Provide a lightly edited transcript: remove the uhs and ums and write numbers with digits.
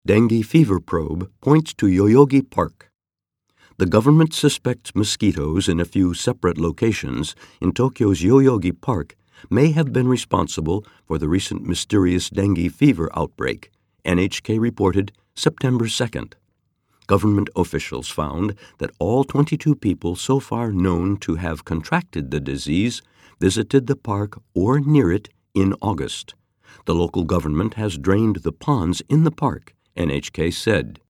Dengue fever probe points to Yoyogi Park. The government suspects mosquitoes in a few separate locations in Tokyo's Yoyogi Park may have been responsible for the recent mysterious dengue fever outbreak, NHK reported September 2nd. Government officials found that all 22 people so far known to have contracted the disease visited the park or near it in August. The local government has drained the ponds in the park, NHK said.